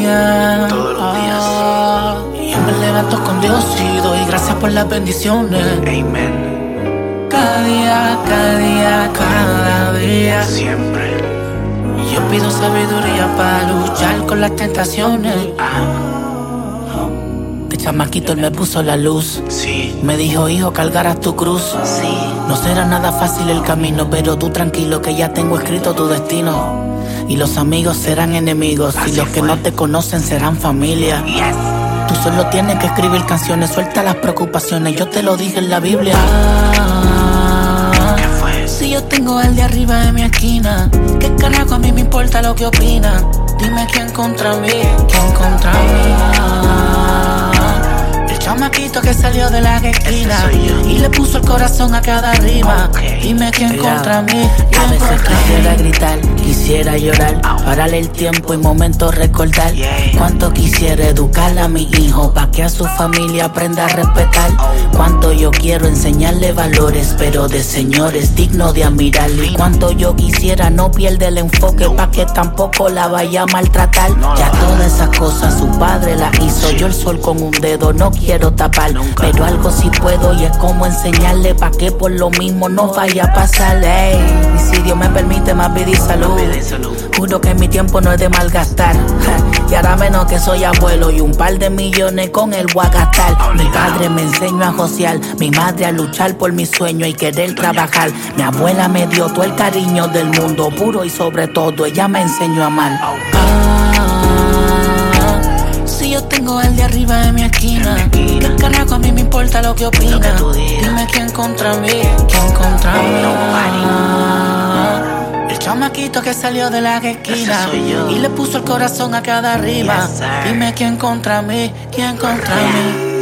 día. Todos los días. Y yo me levanto con Dios y doy gracias por las bendiciones. Amen. Cada día, cada día, cada día. Siempre. Y yo pido sabiduría para luchar con las tentaciones. De chamaquito él me puso la luz. Sí. Me dijo, hijo, cargarás tu cruz. Sí. No será nada fácil el camino, pero tú tranquilo que ya tengo escrito tu destino. Y los amigos serán enemigos, y los que no te conocen serán familia. Yes. Tú solo tienes que escribir canciones, suelta las preocupaciones, yo te lo dije en la Biblia. ¿Qué fue? Si yo tengo al de arriba de mi esquina, ¿qué carajo a mí me importa lo que opina? Dime quién contra mí, quién contra mí. El chamaquito que salió de la esquina y le puso el corazón a cada rima. Okay. Dime quién contra mí, A quién veces contra quisiera mí. gritar, quisiera llorar, pararle el tiempo y momentos recordar. Yeah. Cuánto quisiera educar a mi hijo pa' que a su familia aprenda a respetar. Cuánto yo quiero enseñarle valores, pero de señores digno de admirar. Y cuánto yo quisiera no pierde el enfoque pa' que tampoco la vaya a maltratar. Ya todas esas cosas su padre las hizo, yo el sol con un dedo no quiero tapar. Pero algo sí puedo y es como enseñarle pa' que por lo mismo no vaya a pasar. Ey, y si Dios me permite más vida y salud, juro que mi tiempo no es de malgastar. Y ahora menos que soy abuelo y un par de millones con él voy a gastar. Mi padre me enseñó a josear, mi madre a luchar por mi sueño y querer trabajar. Mi abuela me dio todo el cariño del mundo puro y sobre todo ella me enseñó a amar. Si yo tengo al de arriba de mi esquina, ¿qué carajo a mí me importa lo que opina? Lo que tú digas. Dime quién contra mí, quién contra mí. El chamaquito que salió de la esquina Ese soy yo. y le puso el corazón a cada rima. Yes, sir. Dime quién contra mí, quién contra mí.